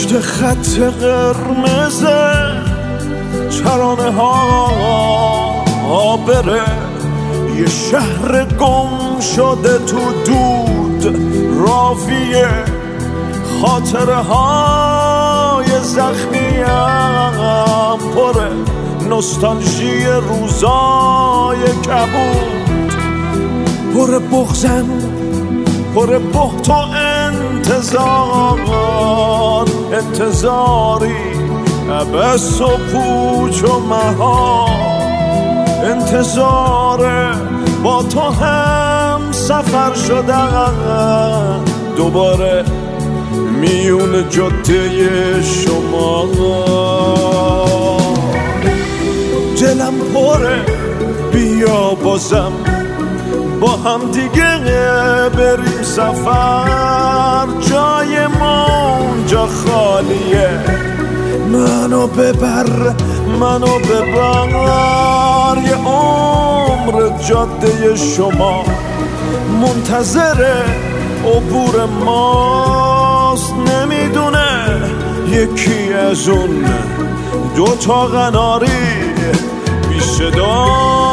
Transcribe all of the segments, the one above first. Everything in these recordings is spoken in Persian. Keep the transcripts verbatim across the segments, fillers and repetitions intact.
پشت خط قرمز ترانه ها بره، یه شهر گم شده تو دود رافیه، خاطره های زخمیم پره، نوستالژی روزای کبود، پر بغزن پر بهت و انتظار، انتظاری عبس و پوچ و مهار، انتظار با تو هم سفر شدن دوباره میون جاده شما. دلم پره بیا بازم با هم دیگه بریم سفر، جای ما اونجا خالیه، منو ببر منو ببر، یه عمر جاده شما منتظر عبور ماست، نمیدونه یکی از اون دوتا قناری بی صدا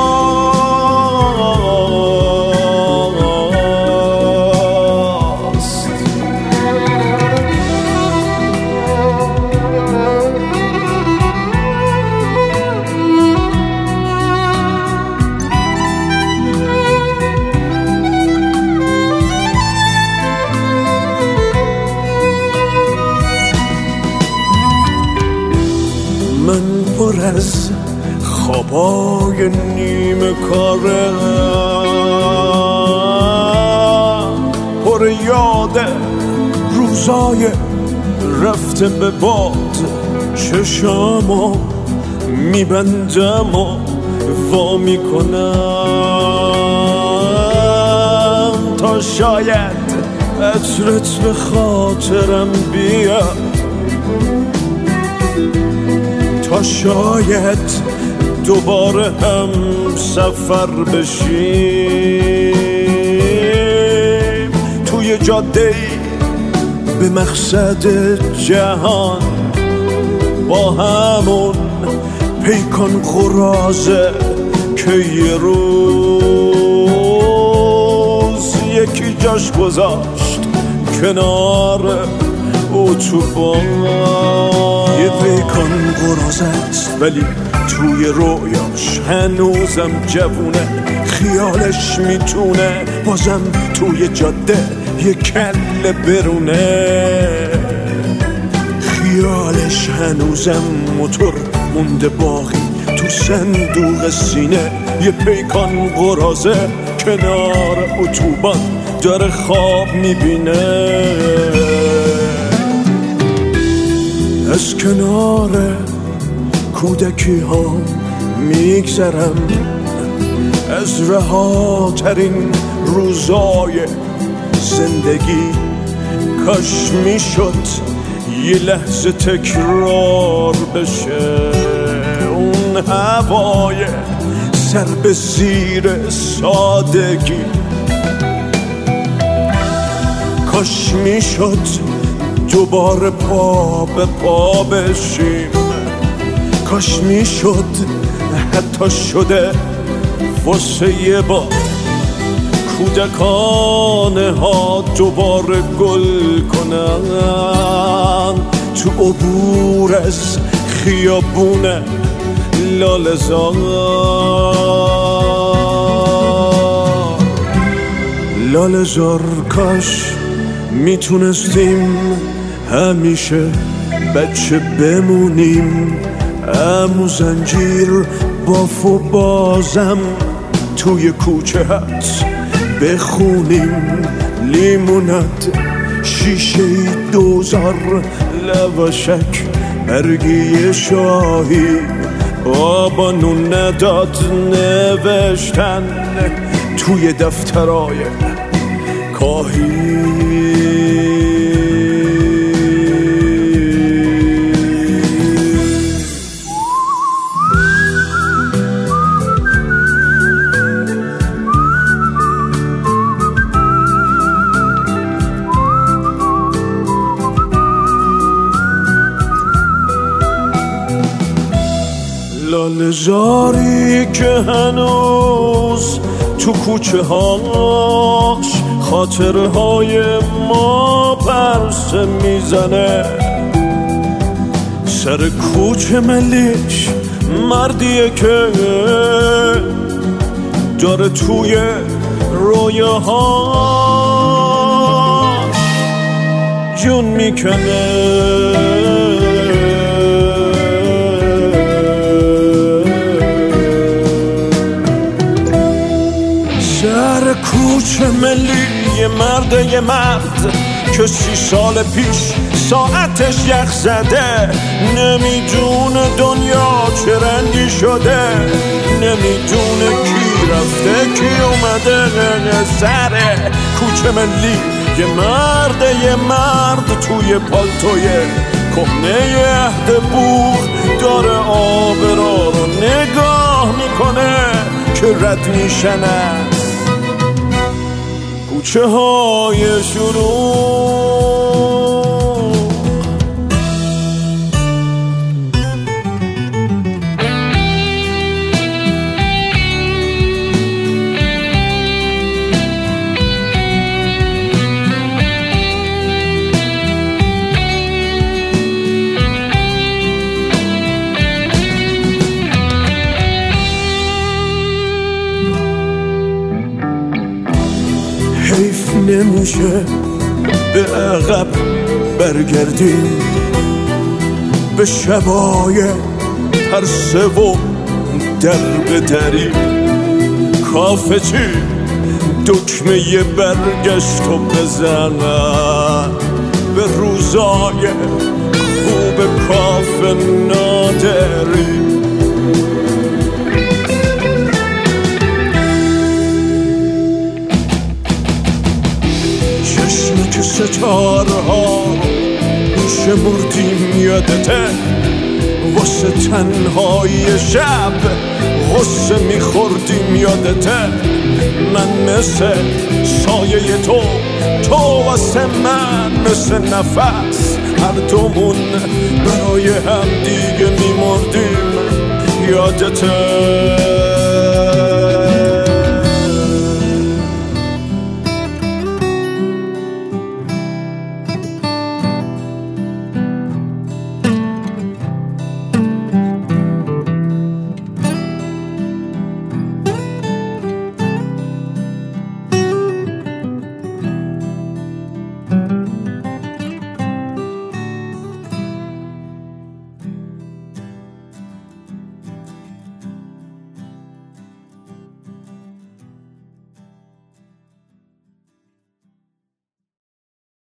من پر از خوابای نیمه کارم، پر یاد روزای رفته به باد، چشامو میبندم و وا میکنم تا شاید عطرت به خاطرم بیاد، تا شاید دوباره هم سفر بشیم توی جاده‌ای به مقصد جهان، با همون پیکان قرازه که یه روز یکی جاش گذاشت کنار اتوبان. یه پیکان قراضه است ولی توی رویاش هنوزم جوونه، خیالش میتونه بازم توی جاده یه کله برونه، خیالش هنوزم موتور مونده باقی تو صندوق سینه، یه پیکان قراضه کنار اتوبان داره خواب میبینه. از کنار کودکی ها میگذرم، از رهاترین روزای زندگی، کاش میشد یه لحظه تکرار بشه اون هوای سر به زیر سادگی، کاش میشد دوباره پا به پا بشیم، کاش میشد حتی شده واسه یه بار کودکانه ها دوباره گل کنن تو عبور از خیابون لاله‌زار. لاله‌زار کاش میتونستیم همیشه بچه بمونیم، عمو زنجیر باف و بازم توی کوچه هست بخونیم، لیمونت شیشه دوزار لواشک برگی شاهی، آبا نون نداد نوشتن توی دفترای کاهی. لاله زاری که هنوز تو کوچه هاش خاطرهای ما پرسه میزنه. سر کوچه ملیش مردیه که داره توی رویاهاش جون میکنه. سر کوچه ملی یه مرد یه مرد که سی سال پیش ساعتش یخ زده، نمیدونه دنیا چه رنگی شده، نمیدونه کی رفته کی اومده. سر کوچه ملی یه مرد یه مرد توی پالتوی کهنه عهد بوق داره آبرا رو نگاه میکنه که رد میشن از کوچه های شروع. حیف نمیشه به عقب برگردیم، به شبای پرسه و در بدریم. کافه چی دکمه ی برگشت و بزن به روزای خوب کافه نادریم. چشم که ستارها شمردیم یادته، واسه تنهایی شب غصه میخوردیم یادته. من مثل سایه تو، تو واسه من مثل نفس، هر دومون برای هم دیگه میمردیم یادته.